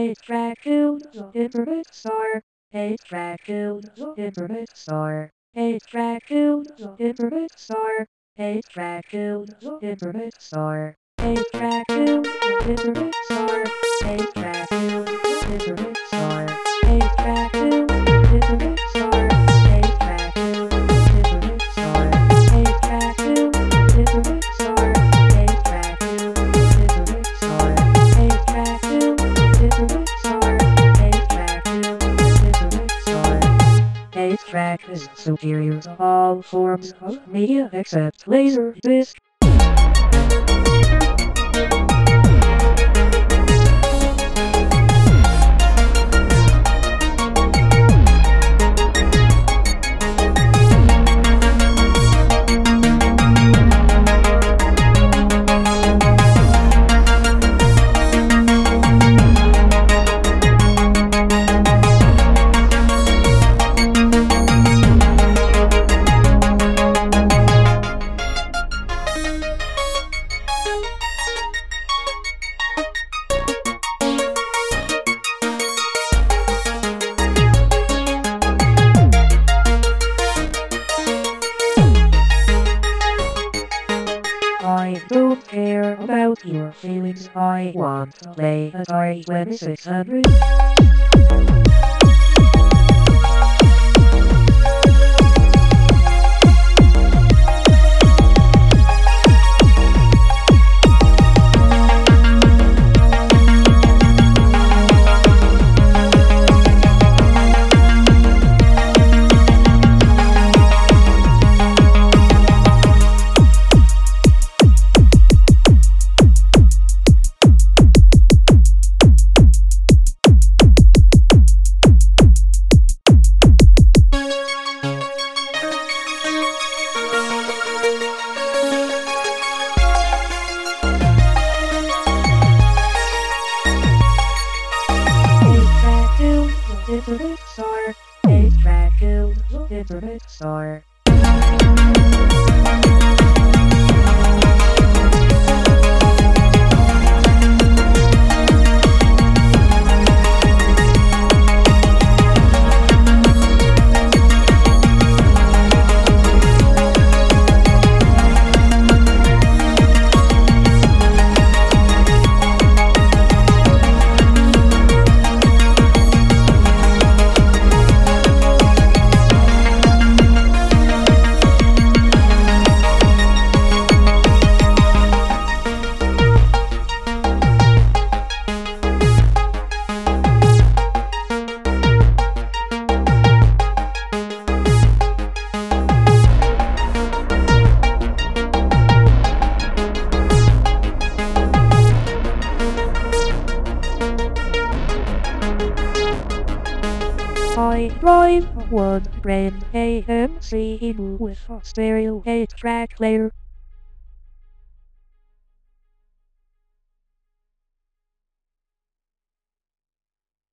A track to the internet star. A track to the internet star. A track to the internet star. A track to the internet star. A track to the internet star. A track to the internet star. A track to the internet star. A track to the internet star. A track to the internet star. A track to the internet star. A track to the internet star. A track to the internet star. A track is superior to all forms of media except Laserdisc. I don't care about your feelings, I want to play Atari 2600. Internet star, a track to the internet star. I drive one Brain AMC with a stereo 8-track player.